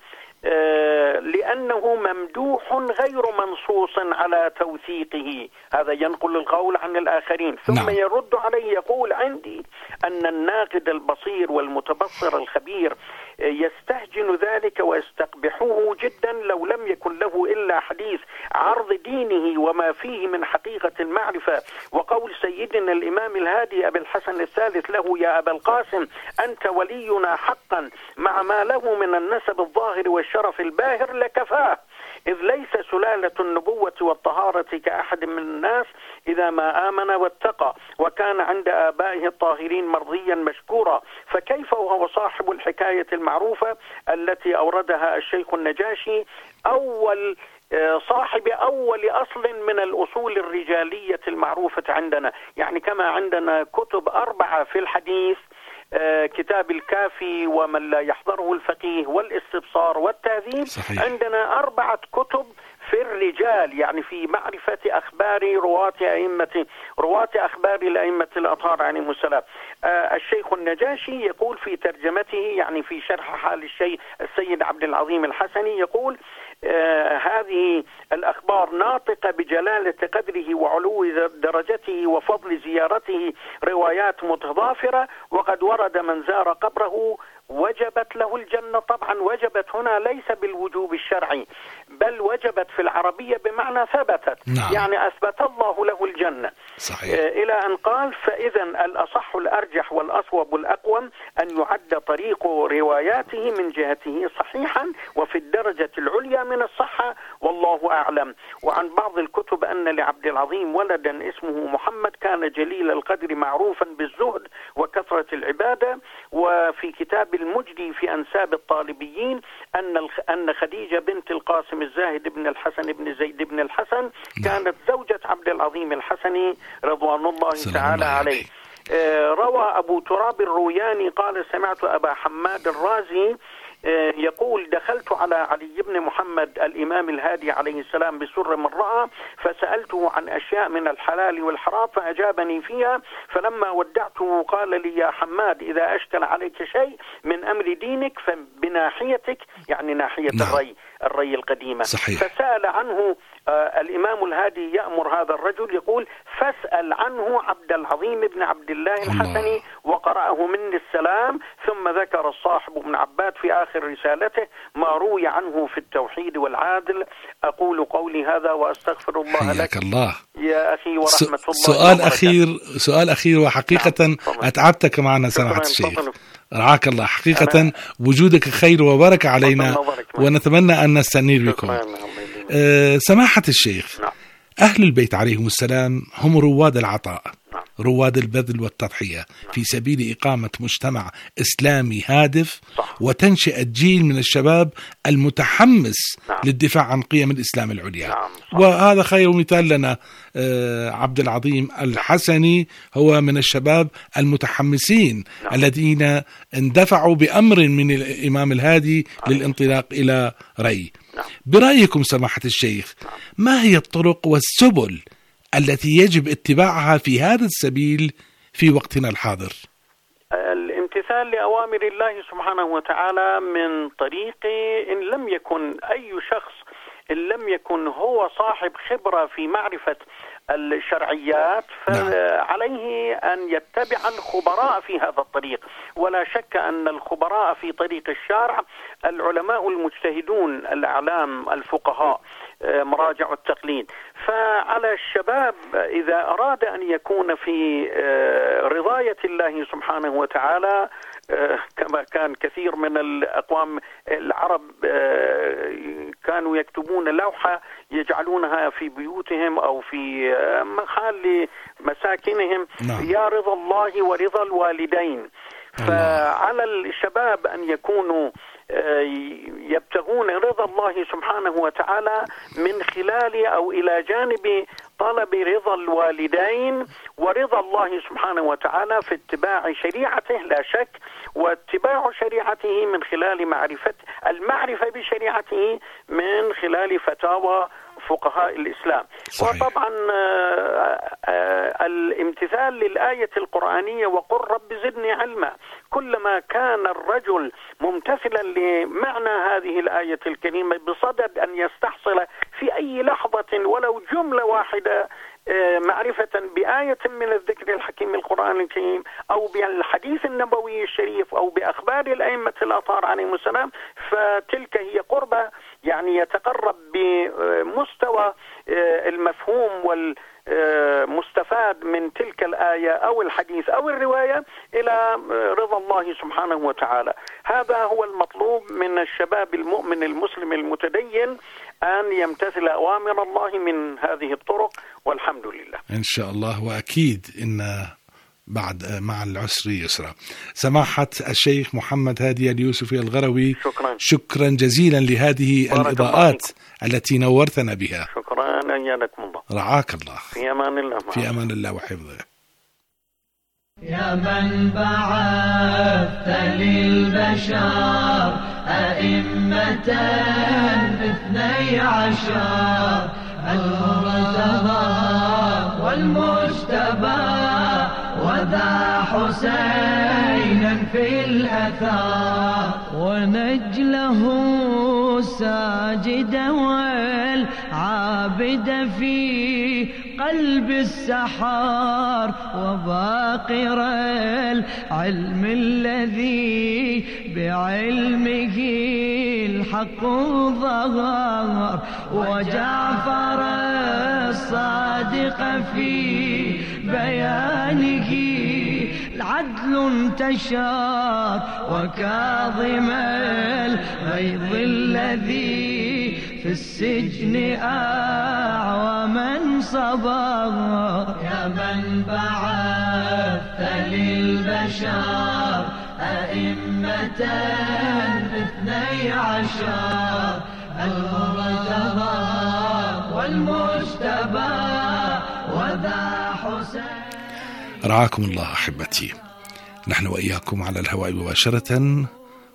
لأنه ممدوح غير منصوص على توثيقه. هذا ينقل القول عن الآخرين. ثم نعم. يرد عليه يقول: عندي أن الناقد البصير والمتبصر الخبير يستهجن ذلك ويستقبحوه جدا لو لم يكن له إلا حديث عرض دينه وما فيه من حقيقة المعرفة. وقول سيدنا الإمام الهادي أبي الحسن الثالث له: يا أبا القاسم أنت ولينا حقا مع ما له من النسب الظاهر والشرف الباهر لكفاه، إذ ليس سلالة النبوة والطهارة كأحد من الناس إذا ما آمن واتقى وكان عند آبائه الطاهرين مرضيا مشكورا، فكيف وهو صاحب الحكاية المعروفة التي أوردها الشيخ النجاشي أول صاحب أول أصل من الأصول الرجالية المعروفة عندنا. يعني كما عندنا كتب أربعة في الحديث، كتاب الكافي ومن لا يحضره الفقيه والاستبصار والتهذيب، صحيح. عندنا أربعة كتب في الرجال، يعني في معرفة أخبار رواة أئمة رواة أخبار الأئمة الأطهار عليهم السلام. الشيخ النجاشي يقول في ترجمته، يعني في شرح حال الشيخ السيد عبد العظيم الحسني، يقول: آه هذه الأخبار ناطقة بجلالة قدره وعلو درجته وفضل زيارته روايات متضافرة، وقد ورد من زار قبره وجبت له الجنة. طبعا وجبت هنا ليس بالوجوب الشرعي، بل وجبت في العربية بمعنى ثبتت. نعم. يعني أثبت الله له الجنة. صحيح. آه إلى أن قال: فإذا الأصح الأرجح والأصوب الأقوم أن يعد طريق رواياته من جهته صحيحا وفي الدرجة العليا من الصحة، والله أعلم. وعن بعض الكتب أن لعبد العظيم ولدا اسمه محمد كان جليل القدر معروفا بالزهد وكثرة العبادة. وفي كتاب الكتاب المجدي في أنساب الطالبيين أن أن خديجة بنت القاسم الزاهد بن الحسن بن زيد بن الحسن كانت زوجة عبد العظيم الحسني رضوان الله تعالى عليه. روى أبو تراب الروياني قال سمعت أبا حماد الرازي يقول دخلت على علي بن محمد الإمام الهادي عليه السلام بسر من رأى فسألته عن أشياء من الحلال والحرام فأجابني فيها، فلما ودعته قال لي يا حماد إذا أشكل عليك شيء من أمر دينك فبناحيتك، يعني ناحية نعم. الري الري القديمة. صحيح. فسأل عنه آه الإمام الهادي يأمر هذا الرجل يقول فاسأل عنه عبد العظيم بن عبد الله الحسني وقرأه مني السلام. ثم ذكر الصاحب ابن عباد في آخر رسالته ما روي عنه في التوحيد والعادل. أقول قولي هذا وأستغفر الله لك الله يا أخي ورحمة الله. سؤال أخير سؤال أخير وحقيقة نعم. أتعبتك معنا سماحة الشيخ، رعاك الله. حقيقة وجودك خير وبركة علينا ونتمنى أن نستنير بكم. أه سماحة الشيخ نعم. أهل البيت عليهم السلام هم رواد العطاء نعم. رواد البذل والتضحية نعم. في سبيل إقامة مجتمع إسلامي هادف صح. وتنشئة جيل من الشباب المتحمس نعم. للدفاع عن قيم الإسلام العليا نعم. وهذا خير مثال لنا. آه عبد العظيم الحسني هو من الشباب المتحمسين نعم. الذين اندفعوا بأمر من الإمام الهادي نعم. للانطلاق إلى ري. نعم. برأيكم سماحة الشيخ ما هي الطرق والسبل التي يجب اتباعها في هذا السبيل في وقتنا الحاضر؟ الامتثال لأوامر الله سبحانه وتعالى من طريق إن لم يكن أي شخص إن لم يكن هو صاحب خبرة في معرفة الشرعيات فعليه أن يتبع الخبراء في هذا الطريق. ولا شك أن الخبراء في طريق الشارع العلماء المجتهدون الأعلام الفقهاء مراجع التقليد. فعلى الشباب إذا أراد أن يكون في رضاية الله سبحانه وتعالى كما كان كثير من الأقوام العرب كانوا يكتبون لوحة يجعلونها في بيوتهم أو في محل مساكنهم نعم. يا رضا الله ورضا الوالدين. فعلى الشباب أن يكونوا يبتغون رضا الله سبحانه وتعالى من خلال أو إلى جانب طلب رضا الوالدين ورضا الله سبحانه وتعالى في اتباع شريعته لا شك، واتباع شريعته من خلال معرفة المعرفة بشريعته من خلال فتاوى فقهاء الإسلام. صحيح. وطبعا الامتثال للآية القرآنية وقل رب زدني علما. كلما كان الرجل ممتثلا لمعنى هذه الآية الكريمة بصدد أن يستحصل في أي لحظة ولو جملة واحدة معرفة بآية من الذكر الحكيم القرآن الكريم أو بالحديث النبوي الشريف أو بأخبار الأئمة الأطهار عليهم السلام، فتلك هي قربة يعني يتقرب بمستوى المفهوم والمستفاد من تلك الآية أو الحديث أو الرواية إلى رضا الله سبحانه وتعالى. هذا هو المطلوب من الشباب المؤمن المسلم المتدين أن يمتثل أوامر الله من هذه الطرق، والحمد لله. إن شاء الله، وأكيد إن بعد مع العسر يسرا. سماحة الشيخ محمد هادي اليوسفي الغروي، شكرا شكرا جزيلا لهذه الإضاءات التي نورتنا بها. شكرا أيادكم الله. رعاك الله. في أمان الله. في أمان الله وحفظه. يا من بعثت للبشر أئمة اثني عشر المرتضى والمجتبى وذا حسينا في الأثار ونجله الساجد والعابد في قلب السحار وباقر العلم الذي بعلمه الحق ظهر وجعفر الصادق في بيانه العدل انتشر وكاظم الغيظ الذي في السجن أعواما صبر. يا من بعثت للبشر أئمة اثني عشر المرتضى والمجتبى وذا حسين. رعاكم الله أحبتي، نحن وإياكم على الهواء مباشرة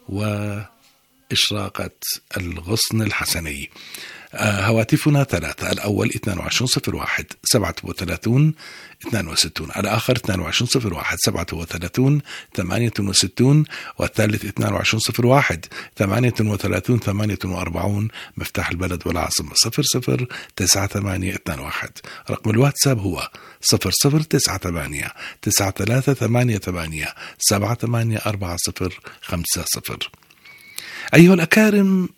وإشراقة الغصن الحسني. هواتفنا ثلاثة: الأول اثنان وعشرين صفر واحد سبعة وثلاثين اثنان وستين، الآخر اثنان وعشرين صفر واحد سبعة وثلاثين ثمانية وستين، والثالث اثنان وعشرين صفر واحد ثمانية وثلاثين ثمانية وأربعين. مفتاح البلد والعاصمة صفر صفر تسعة ثمانية اثنان واحد. رقم الواتساب هو صفر صفر تسعة ثمانية تسعة ثلاثة ثمانية ثمانية سبعة ثمانية أربعة صفر خمسة صفر. أيها الأكارم،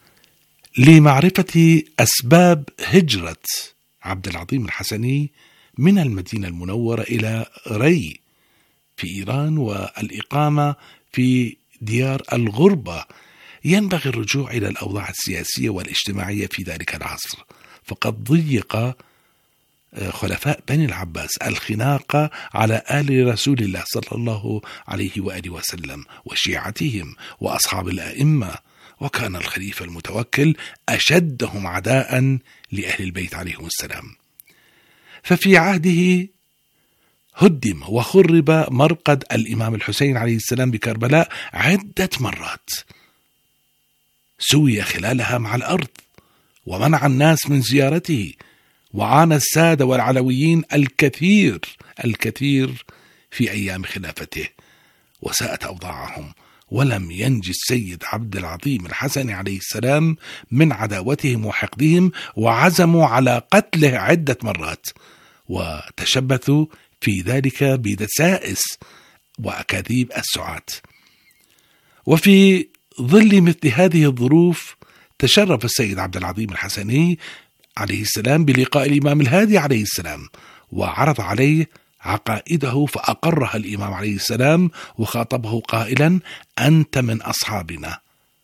لمعرفة أسباب هجرة عبد العظيم الحسني من المدينة المنورة إلى ري في إيران والإقامة في ديار الغربة، ينبغي الرجوع إلى الأوضاع السياسية والاجتماعية في ذلك العصر، فقد ضيق خلفاء بني العباس الخناق على آل رسول الله صلى الله عليه وآله وسلم وشيعتهم وأصحاب الأئمة، وكان الخليفة المتوكل أشدهم عداء لأهل البيت عليهم السلام. ففي عهده هدم وخرب مرقد الإمام الحسين عليه السلام بكربلاء عدة مرات، سوي خلالها مع الأرض ومنع الناس من زيارته، وعانى السادة والعلويين الكثير الكثير في أيام خلافته وساءت أوضاعهم، ولم ينجي السيد عبد العظيم الحسني عليه السلام من عداوتهم وحقدهم، وعزموا على قتله عدة مرات، وتشبثوا في ذلك بدسائس وأكاذيب السعاة. وفي ظل مثل هذه الظروف تشرف السيد عبد العظيم الحسني عليه السلام بلقاء الإمام الهادي عليه السلام، وعرض عليه عقائده فأقرها الإمام عليه السلام وخاطبه قائلا: أنت من أصحابنا.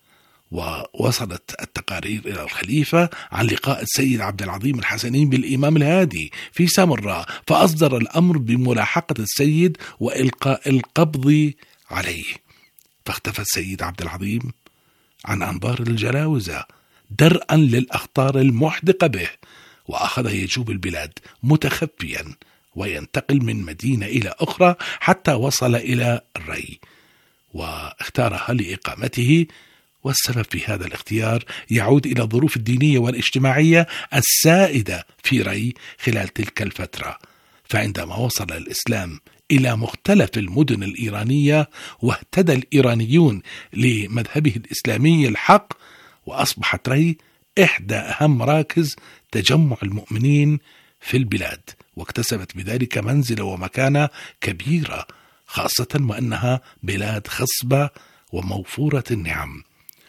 ووصلت التقارير إلى الخليفة عن لقاء السيد عبد العظيم الحسني بالإمام الهادي في سامراء، فأصدر الأمر بملاحقة السيد وإلقاء القبض عليه، فاختفى السيد عبد العظيم عن أنظار الجلاوزة درءا للأخطار المحدقة به، وأخذ يجوب البلاد متخفيا وينتقل من مدينة إلى أخرى حتى وصل إلى الري واختارها لإقامته. والسبب في هذا الاختيار يعود إلى الظروف الدينية والاجتماعية السائدة في ري خلال تلك الفترة، فعندما وصل الإسلام إلى مختلف المدن الإيرانية واهتدى الإيرانيون لمذهبه الإسلامي الحق، وأصبحت ري إحدى أهم مراكز تجمع المؤمنين في البلاد، واكتسبت بذلك منزلة ومكانة كبيرة، خاصة وأنها بلاد خصبة وموفورة النعم.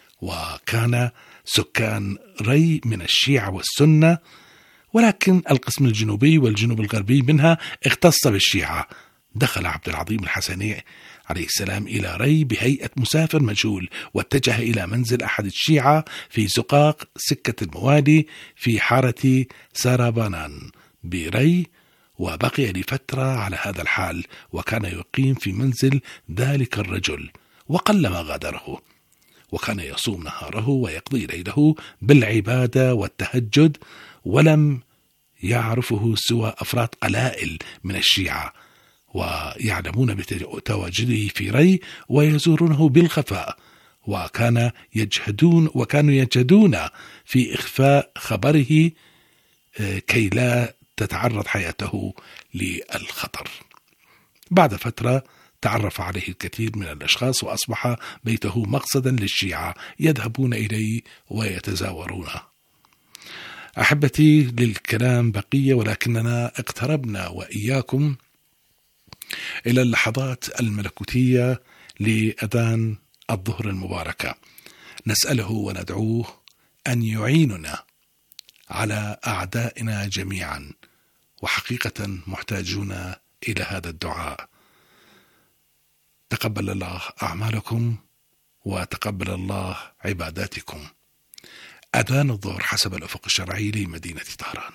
وكان سكان ري من الشيعة والسنة، ولكن القسم الجنوبي والجنوب الغربي منها اختص بالشيعة. دخل عبد العظيم الحسني عليه السلام إلى ري بهيئة مسافر مجهول، واتجه إلى منزل أحد الشيعة في زقاق سكة الموالي في حارة سارابانان بري، وبقي لفترة على هذا الحال، وكان يقيم في منزل ذلك الرجل وقلما غادره، وكان يصوم نهاره ويقضي ليله بالعبادة والتهجد، ولم يعرفه سوى أفراد قلائل من الشيعة، ويعلمون بتواجده في ري ويزورونه بالخفاء، وكان يجهدون وكانوا يجهدون في إخفاء خبره كي لا تتعرض حياته للخطر. بعد فترة تعرف عليه الكثير من الأشخاص، وأصبح بيته مقصدا للشيعة يذهبون إليه ويتزاورونه. أحبتي، للكلام بقية، ولكننا اقتربنا وإياكم إلى اللحظات الملكوتية لأذان الظهر المباركة. نسأله وندعوه أن يعيننا على أعدائنا جميعا، وحقيقة محتاجون إلى هذا الدعاء. تقبل الله أعمالكم وتقبل الله عباداتكم. أذان الظهر حسب الأفق الشرعي لمدينة طهران.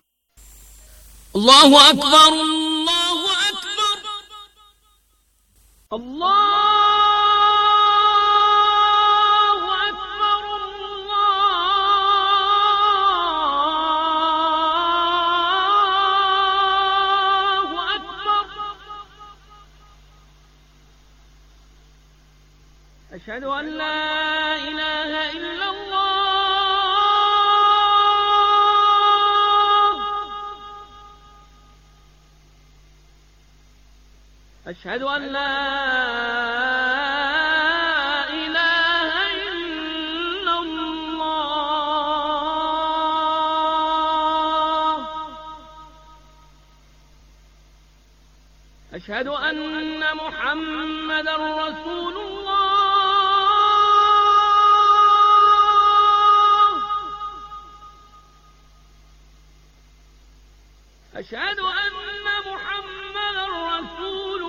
الله أكبر الله أكبر الله أشهد أن لا إله إلا الله أشهد أن لا إله إلا الله أشهد أن محمدا رسول الله أشهد أن محمدا رسول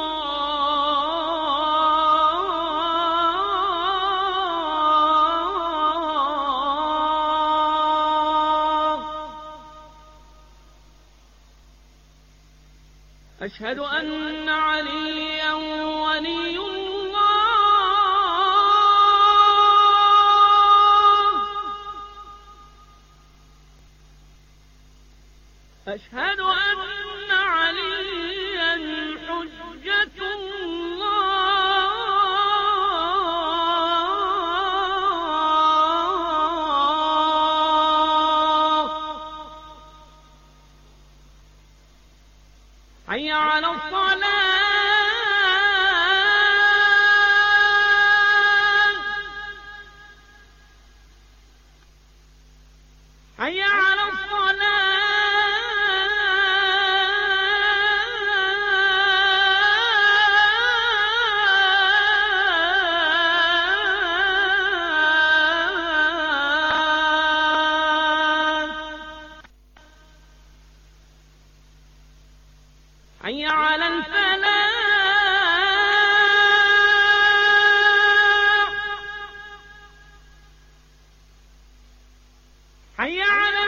الله أشهد أن عليا ولي الله أشهد أن عليا حجة الله حي على الصلاة حي على حي على الفلاح حي على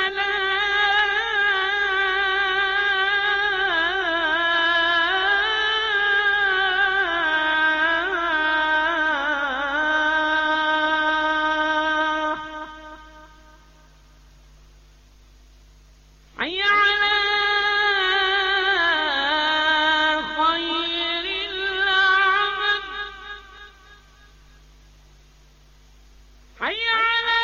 الفلاح حي على حي على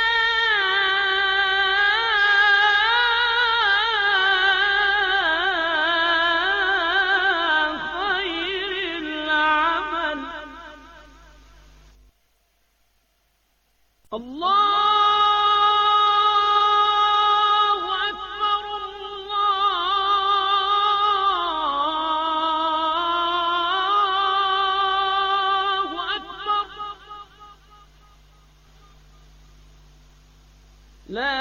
خير العمل الله أكبر الله أكبر لا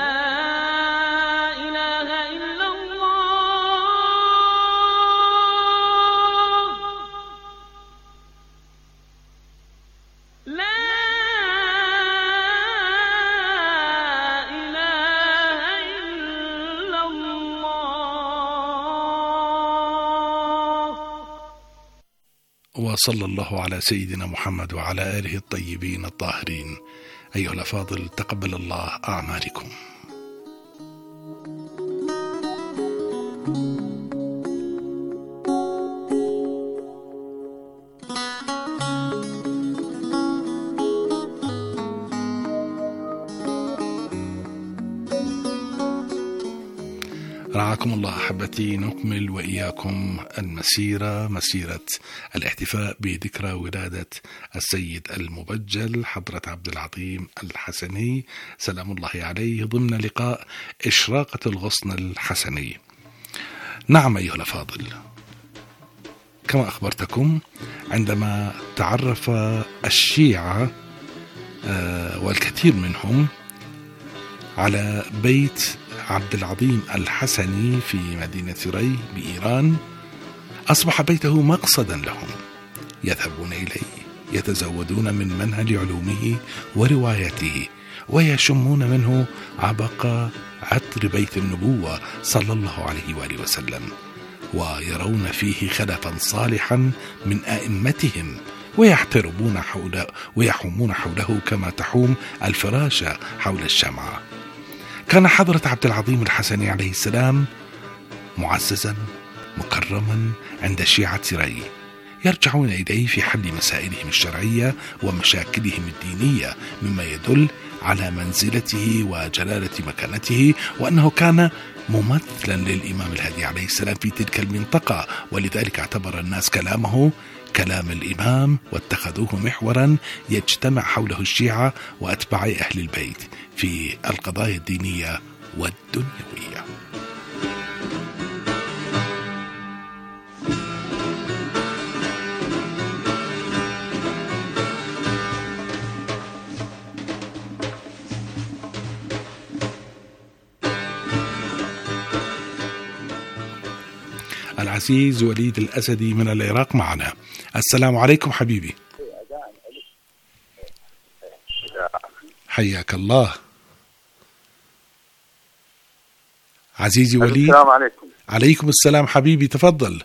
إله إلا الله لا إله إلا الله. وصلى الله على سيدنا محمد وعلى آله الطيبين الطاهرين. أيها الأفاضل، تقبل الله أعمالكم. رعاكم الله أحبتي. نكمل وإياكم المسيرة، مسيرة الاحتفاء بذكرى ولادة السيد المبجل حضرة عبد العظيم الحسني سلام الله عليه، ضمن لقاء إشراقة الغصن الحسني. نعم أيها الأفاضل، كما أخبرتكم، عندما تعرف الشيعة والكثير منهم على بيت عبد العظيم الحسني في مدينة ري بإيران، أصبح بيته مقصدا لهم، يذهبون إليه، يتزودون من منهل علومه وروايته، ويشمون منه عبق عطر بيت النبوة صلى الله عليه وآله وسلم، ويرون فيه خلفا صالحا من أئمتهم، ويحتربون حوله ويحومون حوله كما تحوم الفراشة حول الشمعة. كان حضرة عبد العظيم الحسني عليه السلام معززا مكرما عند شيعة ري، يرجعون إليه في حل مسائلهم الشرعية ومشاكلهم الدينية، مما يدل على منزلته وجلالة مكانته، وأنه كان ممثلا للإمام الهادي عليه السلام في تلك المنطقة، ولذلك اعتبر الناس كلامه كلام الإمام واتخذوه محورا يجتمع حوله الشيعة وأتباع أهل البيت في القضايا الدينية والدنيوية. العزيز وليد الأسدي من العراق معنا. السلام عليكم حبيبي. حياك الله عزيزي وليد. السلام عليكم. عليكم السلام حبيبي، تفضل.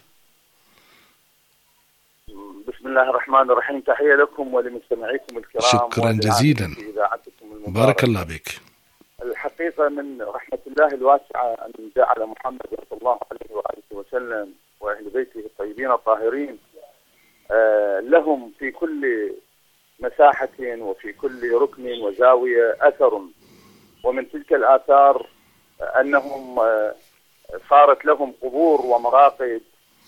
بسم الله الرحمن الرحيم. تحية لكم ولمستمعيكم الكرام. شكرا جزيلا، بارك الله بك. الحقيقة من رحمة الله الواسعة أن جعل محمد صلى الله عليه وآله وسلم وأهل بيته الطيبين الطاهرين لهم في كل مساحة وفي كل ركن وزاوية أثر، ومن تلك الآثار أنهم صارت لهم قبور ومراقد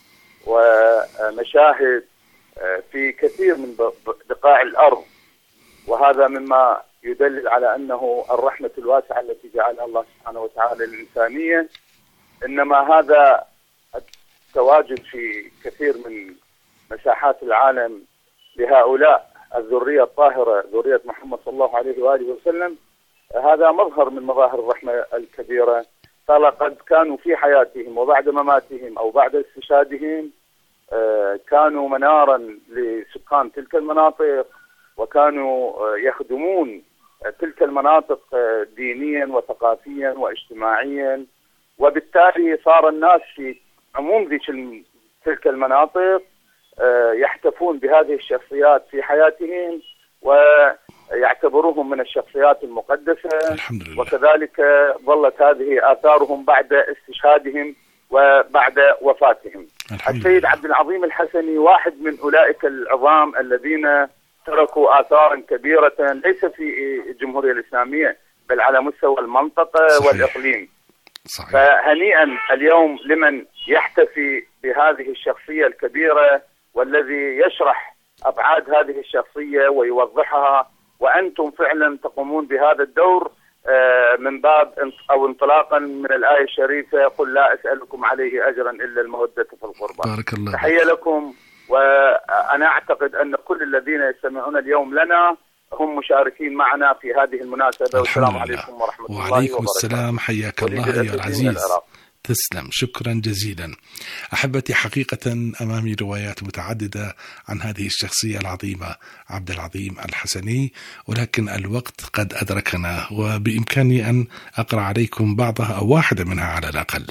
ومشاهد في كثير من بقاع الأرض، وهذا مما يدلل على أنه الرحمة الواسعة التي جعلها الله سبحانه وتعالى للإنسانية، إنما هذا التواجد في كثير من مساحات العالم لهؤلاء الذرية الطاهرة، ذرية محمد صلى الله عليه وآله وسلم، هذا مظهر من مظاهر الرحمة الكبيرة. فلقد كانوا في حياتهم وبعد مماتهم أو بعد استشهادهم كانوا منارا لسكان تلك المناطق، وكانوا يخدمون تلك المناطق دينيا وثقافيا واجتماعيا، وبالتالي صار الناس في عموم تلك المناطق يحتفون بهذه الشخصيات في حياتهم ويعتبروهم من الشخصيات المقدسة، وكذلك ظلت هذه آثارهم بعد استشهادهم وبعد وفاتهم. السيد عبد العظيم الحسني واحد من أولئك العظام الذين تركوا آثارا كبيرة ليس في الجمهورية الإسلامية بل على مستوى المنطقة صحيح. والإقليم صحيح. فهنيئا اليوم لمن يحتفي بهذه الشخصية الكبيرة والذي يشرح أبعاد هذه الشخصية ويوضحها، وأنتم فعلا تقومون بهذا الدور من باب أو انطلاقا من الآية الشريفة قل لا أسألكم عليه أجرا إلا المودة في القربى. بارك الله. تحية لكم، وأنا أعتقد أن كل الذين يستمعون اليوم لنا هم مشاركين معنا في هذه المناسبة. والسلام عليكم ورحمة الله وبركاته. وعليكم السلام، حياك الله أيها العزيز. تسلم، شكرا جزيلا. أحبتي، حقيقة أمامي روايات متعددة عن هذه الشخصية العظيمة عبد العظيم الحسني، ولكن الوقت قد أدركنا، وبإمكاني أن أقرأ عليكم بعضها أو واحدة منها على الأقل.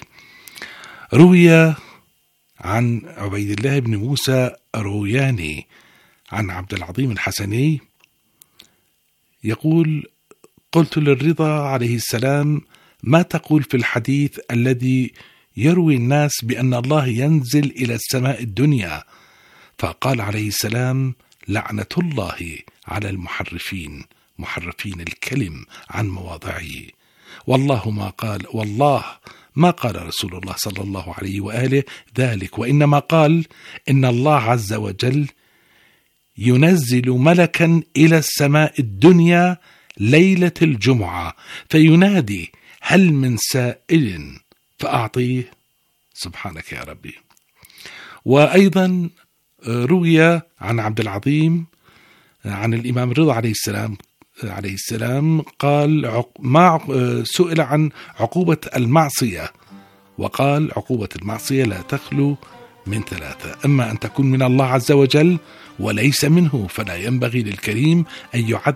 روي عن عبيد الله بن موسى الروياني عن عبد العظيم الحسني يقول: قلت للرضا عليه السلام: ما تقول في الحديث الذي يروي الناس بأن الله ينزل إلى السماء الدنيا؟ فقال عليه السلام: لعنة الله على المحرفين، محرفين الكلم عن مواضعه. والله ما قال والله ما قال رسول الله صلى الله عليه وآله ذلك، وإنما قال إن الله عز وجل ينزل ملكا إلى السماء الدنيا ليلة الجمعة فينادي: هل من سائل فأعطيه؟ سبحانك يا ربي. وأيضا روي عن عبد العظيم عن الإمام الرضا عليه السلام عليه السلام قال: ما سئل عن عقوبة المعصية، وقال: عقوبة المعصية لا تخلو من ثلاثة: أما أن تكون من الله عز وجل وليس منه، فلا ينبغي للكريم أن يعد